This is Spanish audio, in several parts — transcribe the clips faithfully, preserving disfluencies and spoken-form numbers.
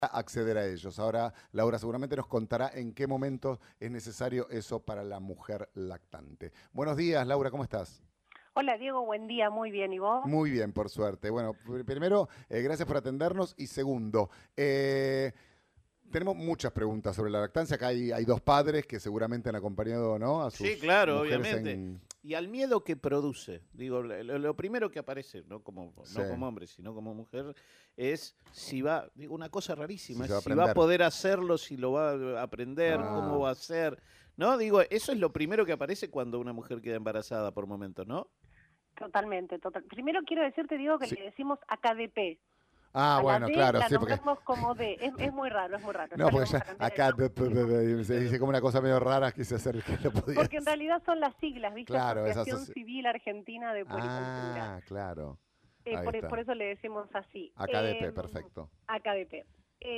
acceder a ellos. Ahora, Laura seguramente nos contará en qué momento es necesario eso para la mujer lactante. Buenos días, Laura, ¿cómo estás? Hola Diego, buen día, muy bien, ¿y vos? Muy bien, por suerte. Bueno, pr- primero, eh, gracias por atendernos y segundo, eh, tenemos muchas preguntas sobre la lactancia. Acá hay, hay dos padres que seguramente han acompañado, ¿no?, a Sí, sus claro, mujeres obviamente. en... Y al miedo que produce, digo, lo, lo primero que aparece, no como, Sí, no como hombre, sino como mujer, es si va, digo, una cosa si rarísima, se es va a si va a aprender. poder hacerlo, si lo va a aprender, cómo Ah, va a ser, ¿no? Digo, eso es lo primero que aparece cuando una mujer queda embarazada por momentos, ¿no? Totalmente, total. Primero quiero decirte, Diego, que sí. le decimos A K D P. Ah, A la bueno, D claro, la sí, porque... nombramos como D. Es, es muy raro, es muy raro. No, Ya le porque vamos ya a cambiar el acá nombre. pe- pe- pe- pe- se dice como una cosa medio rara, quise hacer que lo podía Porque en decir. realidad son las siglas, ¿viste? Claro, esa Asociación asoci- Civil Argentina de Puericultura. Ah, claro. Eh, Ahí por, por está. eso le decimos así. A K D P, Eh, perfecto. A K D P.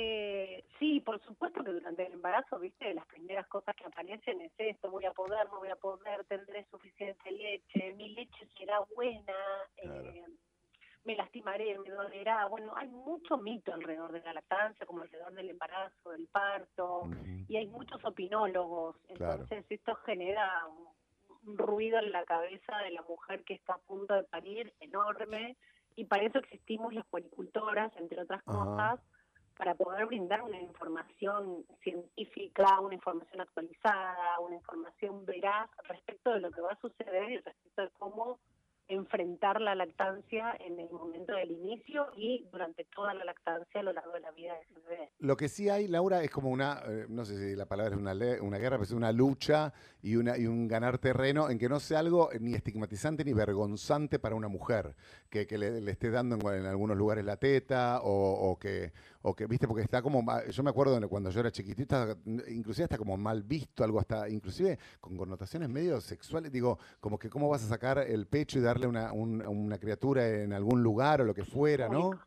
Eh, sí, por supuesto que durante el embarazo, viste, las primeras cosas que aparecen es esto: voy a poder, no voy a poder, tendré suficiente leche, mi leche será buena, Claro. eh, me lastimaré, me dolerá. Bueno, hay mucho mito alrededor de la lactancia, como alrededor del embarazo, del parto, Ujú, y hay muchos opinólogos. claro. Entonces esto genera un, un ruido en la cabeza de la mujer que está a punto de parir enorme, y para eso existimos las puericultoras, entre otras Ajá. cosas, para poder brindar una información científica, una información actualizada, una información veraz respecto de lo que va a suceder y respecto de cómo enfrentar la lactancia en el momento del inicio y durante toda la lactancia a lo largo de la vida de ese bebé. Lo que sí hay, Laura, es como una, eh, no sé si la palabra es una, le- una guerra, pero es una lucha y, una, y un ganar terreno en que no sea algo ni estigmatizante ni vergonzante para una mujer, que, que le, le esté dando en, en algunos lugares la teta o, o que, o que, viste, porque está como, ma- yo me acuerdo de cuando yo era chiquitita, inclusive está como mal visto, algo hasta, inclusive con connotaciones medio sexuales, digo, como que cómo vas a sacar el pecho y darle una, un- una criatura en algún lugar o lo que fuera, Uy, ¿no? no.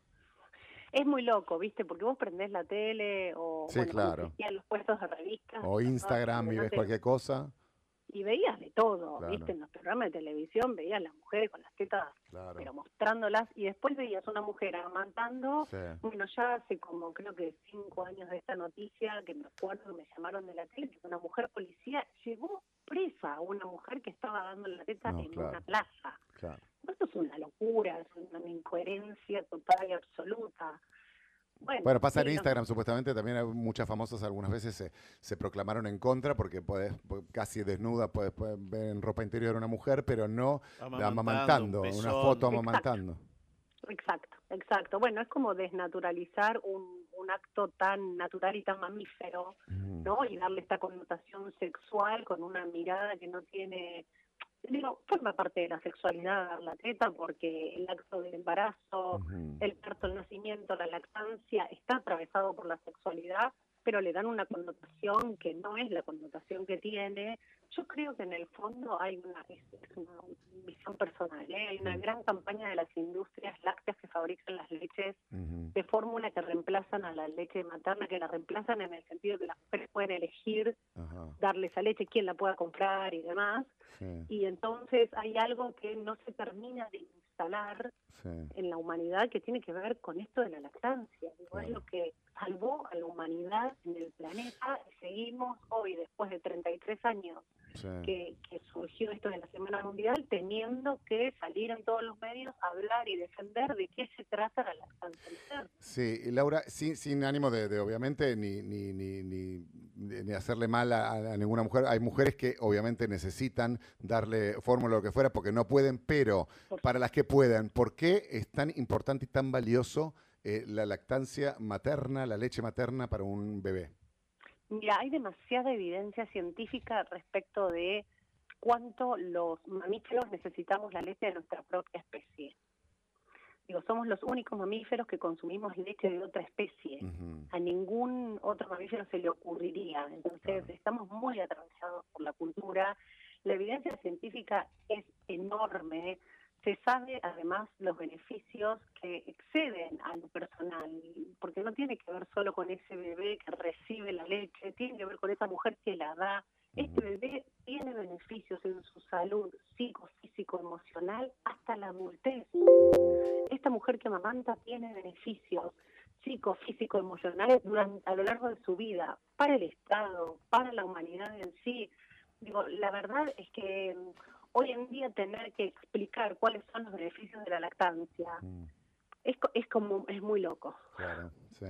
Es muy loco, ¿viste? Porque vos prendés la tele o, Sí, bueno, cuando claro. existían los puestos de revistas, O pasabas por Instagram y ves delante cualquier cosa. y veías de todo, ¿viste? Claro, En los programas de televisión veías las mujeres con las tetas, claro. pero mostrándolas, y después veías una mujer amamantando. Sí. Bueno, ya hace como creo que cinco años de esta noticia, que me acuerdo que me llamaron de la tele, que una mujer policía llevó presa a una mujer que estaba dando la teta No, en una claro, plaza. claro. Esto es una locura, es una incoherencia total y absoluta. Bueno, Bueno, pasa en sí, los, Instagram, supuestamente también hay muchas famosas algunas veces se, se proclamaron en contra porque podés, po- casi desnuda, puedes, ver en ropa interior a una mujer, pero no Amamantando, un amamantando, una foto pezón. exacto. amamantando. Exacto, exacto. Bueno, es como desnaturalizar un, un acto tan natural y tan mamífero, Mm, ¿no? Y darle esta connotación sexual con una mirada que no tiene, digo, forma parte de la sexualidad dar la teta, porque el acto del embarazo, ujú. el parto, el nacimiento, la lactancia está atravesado por la sexualidad, pero le dan una connotación que no es la connotación que tiene. Yo creo que en el fondo hay una, es, es una visión personal, ¿eh? Hay una Mm, gran campaña de las industrias lácteas que fabrican las leches ujú. de fórmula que reemplazan a la leche materna, que la reemplazan en el sentido de que las mujeres pueden elegir Ajá, darle esa leche, quién la pueda comprar y demás, sí, y entonces hay algo que no se termina de instalar sí, en la humanidad que tiene que ver con esto de la lactancia. Digo, es lo claro, que salvó a la humanidad en el planeta, y seguimos hoy, después de treinta y tres años sí. que, que surgió esto de la Semana Mundial, teniendo que salir en todos los medios a hablar y defender de qué se trata la lactancia materna. Sí, y Laura, sin, sin ánimo de, de, obviamente ni, ni, ni, ni, ni hacerle mal a, a ninguna mujer. Hay mujeres que obviamente necesitan darle fórmula o lo que fuera porque no pueden, pero Por para las que puedan, ¿por qué es tan importante y tan valioso eh, la lactancia materna, la leche materna para un bebé? Mira, hay demasiada evidencia científica respecto de cuánto los mamíferos necesitamos la leche de nuestra propia especie. Digo, somos los únicos mamíferos que consumimos leche de otra especie. Ujú, A ningún otro mamífero se le ocurriría. Entonces, claro. estamos muy atravesados por la cultura. La evidencia científica es enorme. Se sabe además los beneficios que exceden a lo personal, porque no tiene que ver solo con ese bebé que recibe la leche, tiene que ver con esa mujer que la da. Este Ujú, bebé tiene beneficios en su salud psicofísico, emocional, hasta la adultez. ujú, Esta mujer que amamanta tiene beneficios psicofísico, emocionales durante, a lo largo de su vida, para el Estado, para la humanidad en sí. Digo, la verdad es que hoy en día tener que explicar cuáles son los beneficios de la lactancia mm. es, es como es muy loco. Claro, sí.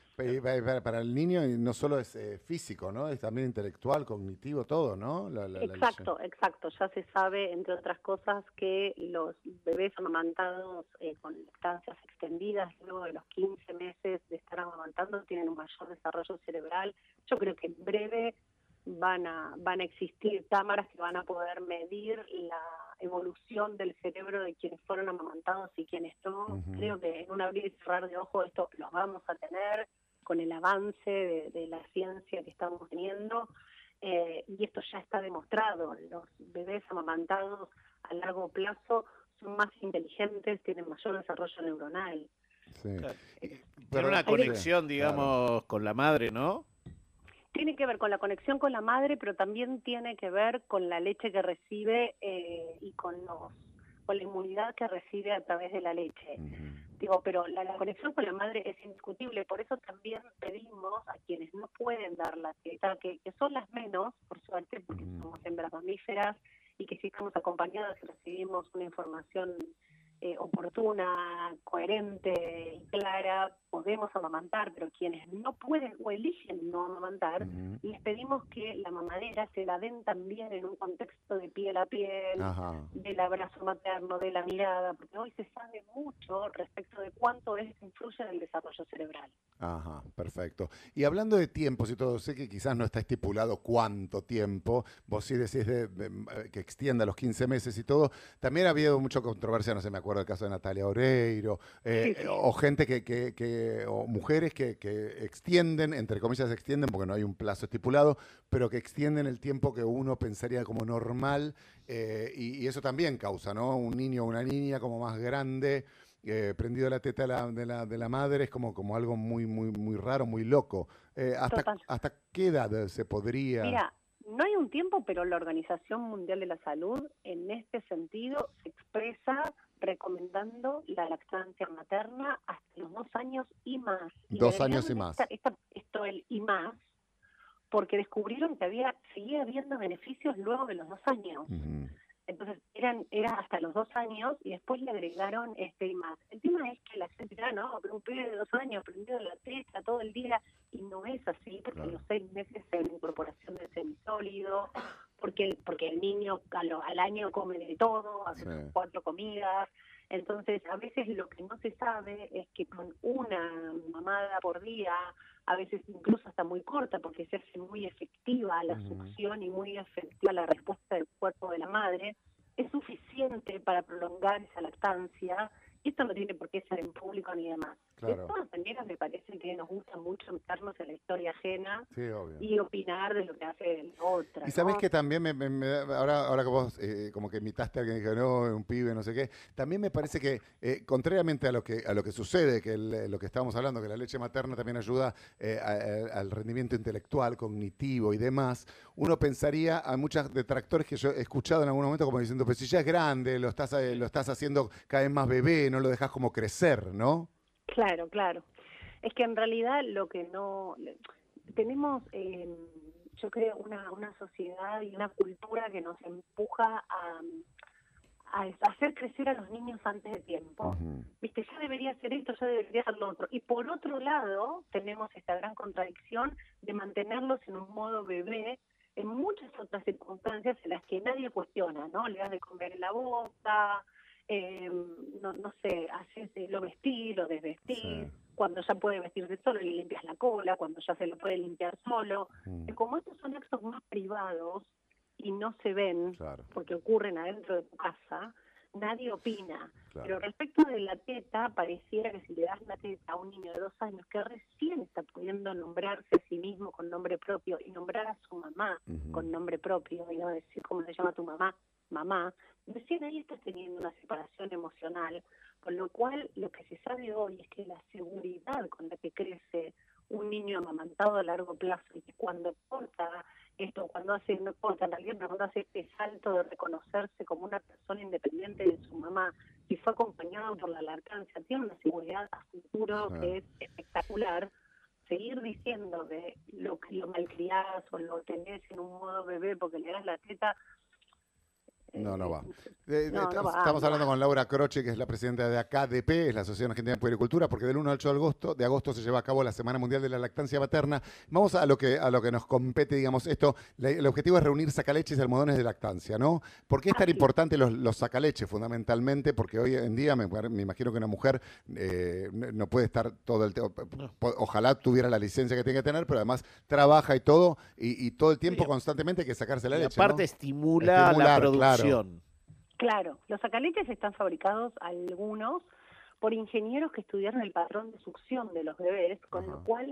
Para, para el niño no solo es eh, físico, ¿no? Es también intelectual, cognitivo, todo, ¿no? La, la, exacto, la exacto. Ya se sabe, entre otras cosas, que los bebés amamantados eh, con lactancias extendidas, luego de los quince meses de estar amamantando, tienen un mayor desarrollo cerebral. Yo creo que en breve van a, van a existir cámaras que van a poder medir la evolución del cerebro de quienes fueron amamantados y quienes no. Uh-huh. Creo que en un abrir y cerrar de ojos esto lo vamos a tener con el avance de, de la ciencia que estamos teniendo, eh, y esto ya está demostrado. Los bebés amamantados a largo plazo son más inteligentes, tienen mayor desarrollo neuronal. Sí. Claro. Pero una conexión, digamos, claro, con la madre, ¿no? Tiene que ver con la conexión con la madre, pero también tiene que ver con la leche que recibe eh, y con los con la inmunidad que recibe a través de la leche. Uh-huh. Digo, pero la, la conexión con la madre es indiscutible, por eso también pedimos a quienes no pueden dar la teta, que, que son las menos, por suerte, porque uh-huh. somos hembras mamíferas, y que si estamos acompañadas y recibimos una información eh, oportuna, coherente y clara, podemos amamantar, pero quienes no pueden o eligen no amamantar, uh-huh. les pedimos que la mamadera se la den también en un contexto de piel a piel, Ajá. del abrazo materno, de la mirada, porque hoy se sabe mucho respecto de cuánto esto influye en el desarrollo cerebral. Ajá, perfecto. Y hablando de tiempos y todo, sé que quizás no está estipulado cuánto tiempo, vos sí decís de, de, que extienda los quince meses y todo, también ha habido mucha controversia, no sé, me acuerdo del caso de Natalia Oreiro, eh, sí, sí. o gente que, que, que o mujeres que, que extienden, entre comillas extienden, porque no hay un plazo estipulado, pero que extienden el tiempo que uno pensaría como normal, eh, y, y eso también causa, ¿no? Un niño o una niña como más grande, Eh, prendido a la teta de la, de la, de la madre, es como, como algo muy, muy, muy raro, muy loco. Eh, ¿hasta, ¿Hasta qué edad se podría...? Mira, no hay un tiempo, pero la Organización Mundial de la Salud en este sentido se expresa recomendando la lactancia materna hasta los dos años y más. Y dos años y más. Esta, esta, esto el y más, porque descubrieron que había seguía habiendo beneficios luego de los dos años. Uh-huh. Entonces eran era hasta los dos años y después le agregaron este y más. El tema es que la gente dirá, no, pero un pibe de dos años prendido de la teta todo el día, y no es así, porque claro. a los seis meses hay una incorporación de semisólido, porque, porque el niño al, al año come de todo, hace sí. cuatro comidas. Entonces, a veces lo que no se sabe es que con una mamada por día, a veces incluso hasta muy corta, porque se hace muy efectiva la uh-huh. succión y muy efectiva la respuesta del cuerpo de la madre, es suficiente para prolongar esa lactancia. Esto no tiene por qué ser en público ni demás. Claro. De todas maneras, me parece que nos gusta mucho meternos en la historia ajena sí, obvio. y opinar de lo que hace la otra. Y sabés ¿no? que también, me, me, me, ahora, ahora que vos eh, como que imitaste a alguien que dijo, no, un pibe, no sé qué, también me parece que, eh, contrariamente a lo que a lo que sucede, que el, lo que estábamos hablando, que la leche materna también ayuda eh, a, a, al rendimiento intelectual, cognitivo y demás, uno pensaría, a muchos detractores que yo he escuchado en algún momento como diciendo, pues si ya es grande, lo estás, lo estás haciendo cada vez más bebé, no lo dejas como crecer, ¿no? Claro, claro. Es que en realidad lo que no... Tenemos, eh, yo creo, una, una sociedad y una cultura que nos empuja a, a hacer crecer a los niños antes de tiempo. Uh-huh. Viste, ya debería hacer esto, ya debería hacer lo otro. Y por otro lado, tenemos esta gran contradicción de mantenerlos en un modo bebé en muchas otras circunstancias en las que nadie cuestiona, ¿no? Le das de comer en la boca... Eh, no, no sé, haces lo vestir, lo desvestir, sí. cuando ya puede vestirse solo le limpias la cola, cuando ya se lo puede limpiar solo. Mm. Como estos son actos más privados y no se ven, claro. porque ocurren adentro de tu casa, nadie opina. Claro. Pero respecto de la teta, pareciera que si le das la teta a un niño de dos años que recién está pudiendo nombrarse a sí mismo con nombre propio y nombrar a su mamá uh-huh. con nombre propio y no decir cómo se llama tu mamá, mamá, recién ahí estás teniendo una separación emocional, con lo cual lo que se sabe hoy es que la seguridad con la que crece un niño amamantado a largo plazo y que cuando corta esto, cuando hace, no corta, en realidad, pero cuando hace este salto de reconocerse como una persona independiente de su mamá, y fue acompañado por la lactancia, tiene una seguridad a futuro Sí. que es espectacular. Seguir diciendo que lo, lo malcriás o lo tenés en un modo bebé porque le das la teta, No, no va. eh, De- de- no, no va, Estamos no hablando va. con Laura Croce, que es la presidenta de A K D P, es la Asociación Argentina de Puericultura, porque del uno al ocho de agosto, de agosto se lleva a cabo la Semana Mundial de la Lactancia Materna. Vamos a lo que, a lo que nos compete, digamos, esto. La- el objetivo es reunir sacaleches y almohadones de lactancia, ¿no? ¿Por qué es tan Así es. importante los, los sacaleches, fundamentalmente? Porque hoy en día me, me imagino que una mujer eh, no no puede estar todo el tiempo. No. Ojalá tuviera la licencia que tiene que tener, pero además trabaja y todo, y, y todo el tiempo Sí. constantemente hay que sacarse la Y leche, aparte ¿no? estimula Estimular, la claro. producción. Claro, los sacaleches están fabricados algunos por ingenieros que estudiaron el patrón de succión de los bebés, con Ajá. lo cual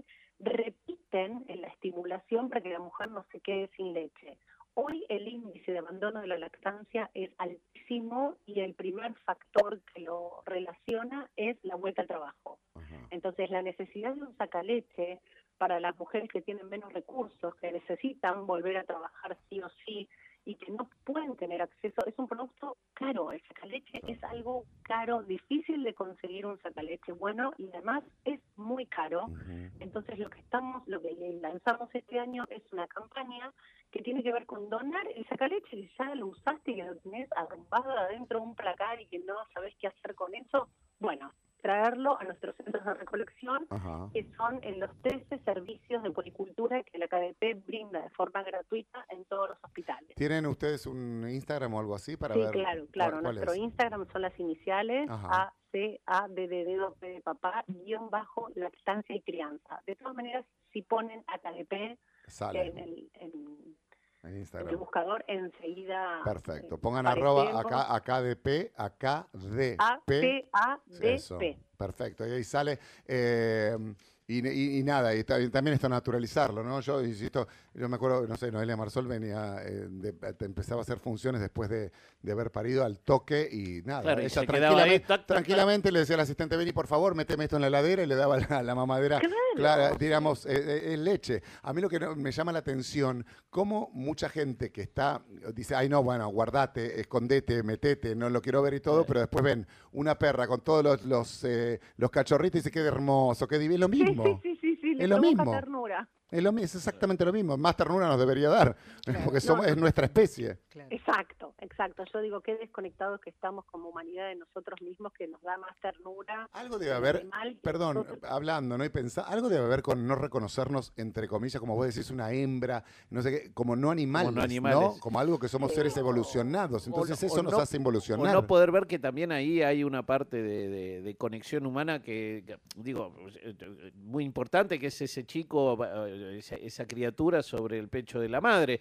repiten en la estimulación para que la mujer no se quede sin leche. Hoy el índice de abandono de la lactancia es altísimo y el primer factor que lo relaciona es la vuelta al trabajo. Ajá. Entonces, la necesidad de un sacaleche para las mujeres que tienen menos recursos, que necesitan volver a trabajar sí o sí, y que no pueden tener acceso, es un producto caro. El sacaleche es algo caro, difícil de conseguir un sacaleche bueno y además es muy caro. Ujú. Entonces lo que estamos, lo que lanzamos este año es una campaña que tiene que ver con donar el sacaleche que ya lo usaste y que lo tenés arrumbado adentro de un placar y que no sabés qué hacer con eso. Bueno, traerlo a nuestros centros de recolección, Ajá. que son en los trece servicios de puericultura que la K D P brinda de forma gratuita en todos los hospitales. ¿Tienen ustedes un Instagram o algo así para Sí, ver? claro, claro. cuál- cuál Nuestro es? Instagram son las iniciales Ajá. A C A D de dedo P de papá guión bajo lactancia y crianza. De todas maneras, si ponen a K D P Sale en el, en, en en el Instagram. buscador, enseguida Perfecto. eh, Pongan arroba aparecemos. acá, acá de P, acá de A P. C A D Eso. P. Perfecto. Y ahí sale. eh, y, y- y nada, y, ta- y también esto naturalizarlo, ¿no? Yo insisto, yo me acuerdo, no sé, Noelia Marsol venía, eh, de- te empezaba a hacer funciones después de, de haber parido al toque y nada. Claro, y ella se quedaba ahí, tranquilamente, tac, tac, tac. tranquilamente le decía al asistente, vení por favor, méteme esto en la heladera y le daba la, la mamadera. Claro. Clara, digamos, eh, eh, es leche. A mí lo que no- me llama la atención, cómo mucha gente que está, dice, ay no, bueno, guardate, escondete, metete, no lo quiero ver y todo, Sí. pero después ven una perra con todos los, los, eh, los cachorritos y dice, qué hermoso, qué divino, es lo Sí, mismo. sí, sí, sí, sí, le Es lo provoca mismo. ternura. Es, lo, mi- es exactamente lo mismo. Más ternura nos debería dar, Claro. porque somos, No, es no. nuestra especie. Claro. Exacto, exacto. Yo digo qué desconectados que estamos como humanidad de nosotros mismos, que nos da más ternura. Algo debe el haber, animal que perdón, nosotros. hablando, ¿no? Y pensando, algo debe haber con no reconocernos, entre comillas, como vos decís, una hembra, no sé qué, como no animales, no ¿no? animales. Como algo que somos Sí. seres evolucionados. Entonces O- o eso nos no- hace O involucionar. no poder ver que también ahí hay una parte de, de- de conexión humana que, que, digo, eh, muy importante, que es ese chico, eh, esa, esa criatura sobre el pecho de la madre.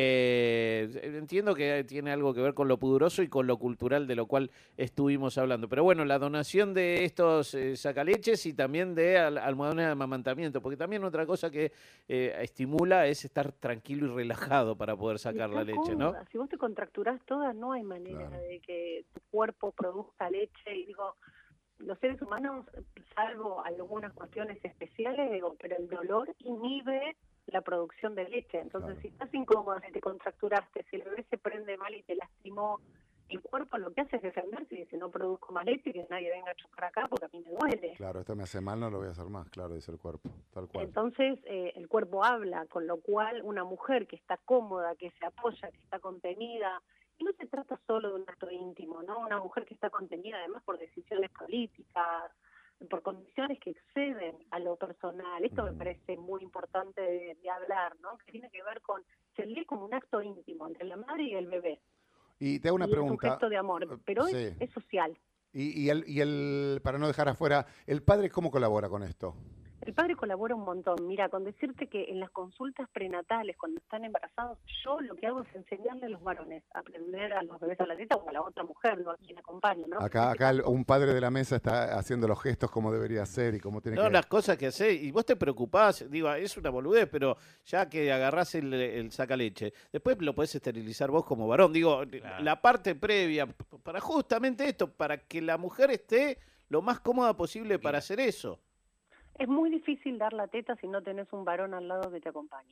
Eh, entiendo que tiene algo que ver con lo pudoroso y con lo cultural de lo cual estuvimos hablando. Pero bueno, la donación de estos eh, sacaleches y también de al- almohadones de amamantamiento, porque también otra cosa que eh, estimula es estar tranquilo y relajado para poder Y sacar la está leche, ¿no? cómoda. Si vos te contracturás toda, no hay manera Claro. de que tu cuerpo produzca leche. Y digo, los seres humanos, salvo algunas cuestiones especiales, digo, pero el dolor inhibe la producción de leche. Entonces, Claro. si estás incómoda, si te contracturaste, si el bebé se prende mal y te lastimó, el cuerpo lo que hace es defenderse y dice, no produzco más leche, que nadie venga a chocar acá porque a mí me duele. Claro, esto me hace mal, no lo voy a hacer más, claro, dice el cuerpo, tal cual. Entonces, eh, el cuerpo habla, con lo cual una mujer que está cómoda, que se apoya, que está contenida, y no se trata solo de un acto íntimo, ¿no? Una mujer que está contenida además por decisiones políticas, por condiciones que exceden a lo personal. Esto me Ujú. parece muy importante de, de hablar, ¿no? Que tiene que ver con, se lee como un acto íntimo entre la madre y el bebé. Y te hago una y es un pregunta. gesto de amor, pero Sí. es, es social. Y, y el, y el, para no dejar afuera, ¿el padre cómo colabora con esto? El padre colabora un montón. Mira, con decirte que en las consultas prenatales, cuando están embarazados, yo lo que hago es enseñarle a los varones a aprender a los bebés a la teta o a la otra mujer, no a quien acompaña, ¿no? Acá, En este acá el- caso, un padre de la mesa está haciendo los gestos como debería ser y como tiene No, que... las cosas que hacés, y vos te preocupás, digo, es una boludez, pero ya que agarrás el, el sacaleche, después lo podés esterilizar vos como varón. Digo, la parte previa, p- para justamente esto, para que la mujer esté lo más cómoda posible para hacer eso. es muy difícil dar la teta si no tenés un varón al lado que te acompañe.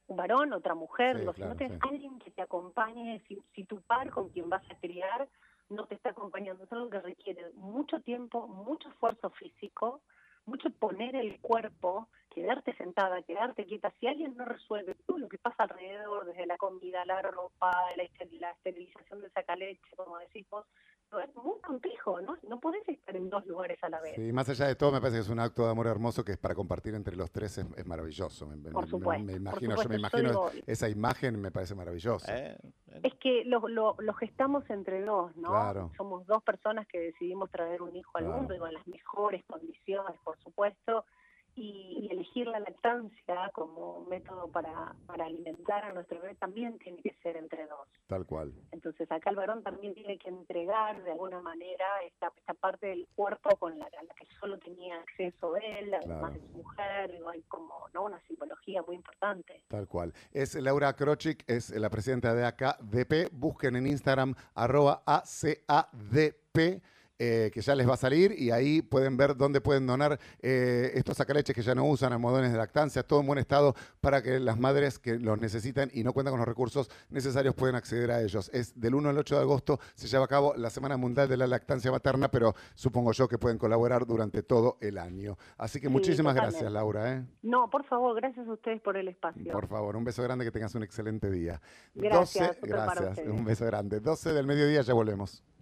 un varón, otra mujer, Sí, digo, claro, si no tenés sí. alguien que te acompañe, si, si tu par con quien vas a criar no te está acompañando, es algo que requiere mucho tiempo, mucho esfuerzo físico, mucho poner el cuerpo, quedarte sentada, quedarte quieta. Si alguien no resuelve todo lo que pasa alrededor, desde la comida, la ropa, la, esteril- la esterilización del sacaleche, como decís vos, no, es muy complejo, ¿no? No podés estar en dos lugares a la vez. Sí, más allá de todo, me parece que es un acto de amor hermoso que es para compartir entre los tres, es, es maravilloso. Me, me- Por me- me supuesto, por imagino, yo me supuesto. Yo imagino digo, esa imagen, me parece maravilloso. Eh, eh, es que lo, lo, lo gestamos entre dos, ¿no? Claro. Somos dos personas que decidimos traer un hijo al Claro. mundo y con las mejores condiciones, por supuesto, y, y elegir la lactancia como método para, para alimentar a nuestro bebé también tiene que ser entre dos. Tal cual. Entonces acá el varón también tiene que entregar de alguna manera esta, esta parte del cuerpo con la, a la que solo tenía acceso él, además Claro. de su mujer, digo, hay como, ¿no?, una simbología muy importante. Tal cual. Es Laura Krochik, es la presidenta de A K D P. Busquen en Instagram arroba A C A D P. Eh, que ya les va a salir y ahí pueden ver dónde pueden donar eh, estos sacaleches que ya no usan, almohadones de lactancia, todo en buen estado para que las madres que los necesitan y no cuentan con los recursos necesarios puedan acceder a ellos. Es del uno al ocho de agosto, se lleva a cabo la Semana Mundial de la Lactancia Materna, pero supongo yo que pueden colaborar durante todo el año. Así que Sí, muchísimas totalmente. gracias, Laura. ¿eh? No, por favor, gracias a ustedes por el espacio. Por favor, un beso grande, que tengas un excelente día. Gracias, doce, otro para gracias, ustedes. un beso grande. doce del mediodía, ya volvemos.